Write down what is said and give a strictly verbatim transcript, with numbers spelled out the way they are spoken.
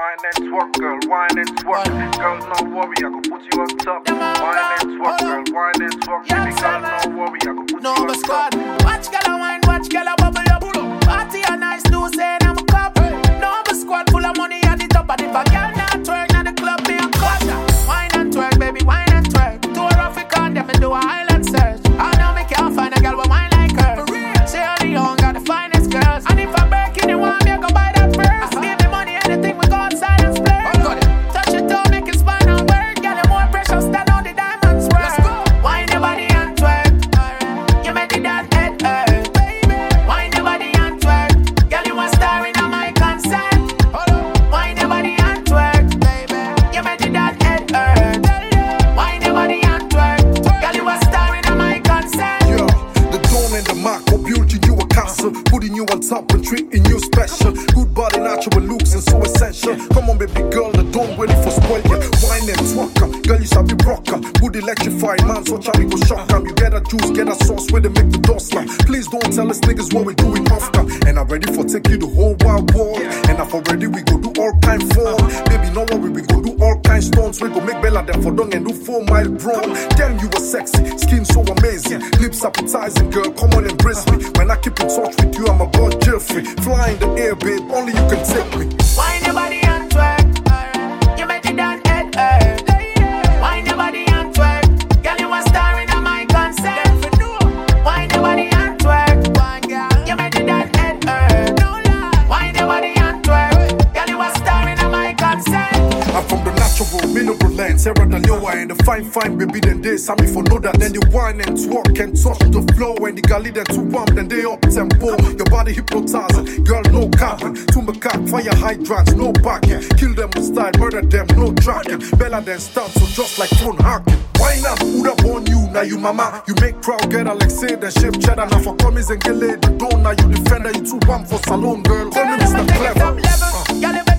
Wine and twerk, girl, wine and twerk. Girl, no worry, I go put you on top. Wine and twerk, girl, wine and twerk. Baby girl, no worry, I go put you on top. Watch girl a wine, watch girl a bubble up. Party a nice do say I'm a cup. No but squad full of money at the top. And if a girl not twerk, now the club be a cut. Wine and twerk, baby, wine and twerk. Tour Africa, them and do a island search. I know me can't find a girl with wine like her. She only young, got the finest girls. And if I break in the one, me go buy that first. Give me money, anything we go outside and splurge. Touch it down, make it spine and work. Girl, you more precious than all the diamonds worth. Wine your body and twerk. You make it that head hurt. Wine your body and twerk. Girl, you a star in my concert. Wine your body and twerk. You make it that head hurt. Wine your body and twerk. Girl, you a star in my concert. Yeah, the dawn and the mark of building you a castle, putting you on top and treating you special. Good body, natural looks, and so essential. Come on, baby girl, the dawn ready for spoil ya. Wine and twerk 'em, girl, you shall be rock 'em. Good electrified man, so Charlie go shock 'em. You get a juice, get a sauce where they make the door slam. Please don't tell us niggas what we doing off cam. And I'm ready for take you the whole wild world. And I'm already we go do all kind form. Baby, no worry, we go do all kind stones. We go make Bella them for dung and do four mile brown. Damn, you were sexy, skin so amazing, lips appetizing, girl, come on embrace me. When I keep in touch with you, I'm about Jeffrey. Fly in the air, babe, only you can take me. Wine your body and twerk. You make it that head hurt. Wine your body and twerk. Girl, you a star in my concert. Wine your body and twerk. You make it that head hurt. Wine your body and twerk. Girl, you a star in my concert. I'm from the natural, mineral land, Sarah Leoa, and the fine, fine baby, then they saw me for know that. Then the wine and twerk and touch the flow, and the galley then too warm, then they up tempo. Your body hypnotizing, girl, no capping. To my cock, fire hydrants, no backing. Kill them with style, murder them, no tracking. Bella then start, so just like phone hacking. Why not? Who da born you? Now you mama. You make crowd get Alexei, then shape cheddar. Now for commies and get laid, the door, now you defender. You too warm for salon, girl. Call me Mister Clever. Girl, you